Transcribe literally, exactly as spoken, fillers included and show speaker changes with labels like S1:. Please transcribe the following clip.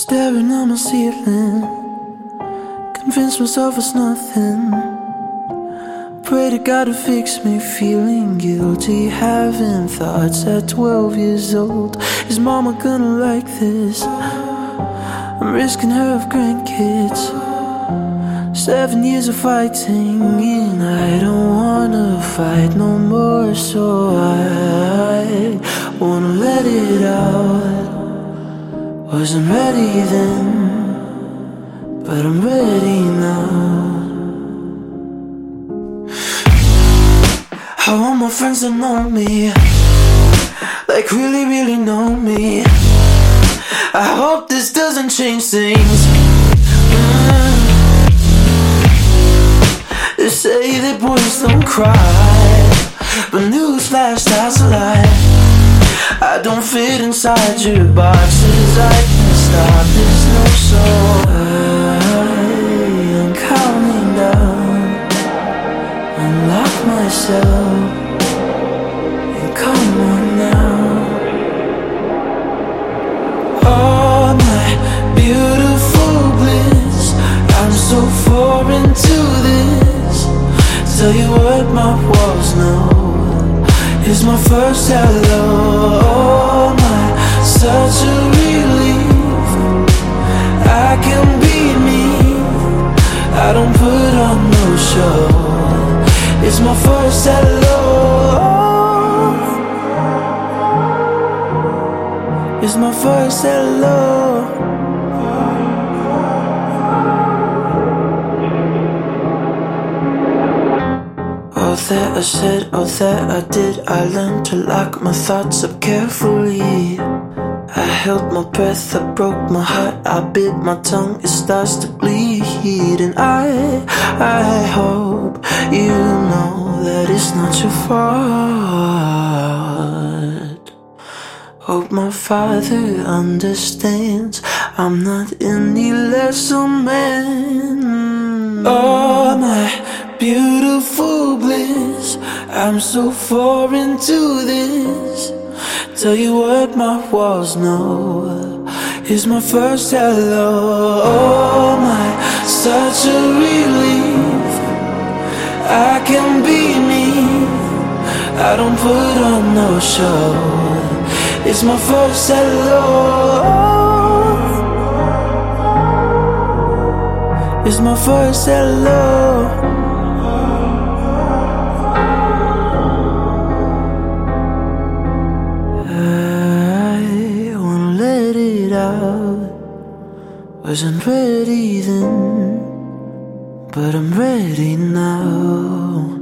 S1: Staring at my ceiling, convince myself it's nothing. Pray to God to fix me, feeling guilty, having thoughts at twelve years old. Is mama gonna like this? I'm risking her of grandkids. Seven years of fighting, and I don't wanna fight no more, so I wanna let it out. Wasn't ready then, but I'm ready now. I want my friends to know me, like really, really know me. I hope this doesn't change things. mm. They say that boys don't cry, but newsflash, that's a lie. I don't fit inside your boxes, I can't stop this, no, so I am counting down. Unlock myself, and come on now. Oh my beautiful bliss, I'm so foreign to this. Tell you what my walls know is my first hello. Oh my, such a relief. I can be me, I don't put on no show. It's my first hello. It's my first hello. All that I said, all that I did, I learned to lock my thoughts up carefully. I held my breath, I broke my heart, I bit my tongue, it starts to bleed. And I, I hope you know that it's not your fault. Hope my father understands I'm not any less a man. Oh my beautiful bliss, I'm so foreign to this. Tell you what my walls know is my first hello. Oh my, such a relief. I can be me, I don't put on no show. It's my first hello. It's my first hello. Wasn't ready then, but I'm ready now.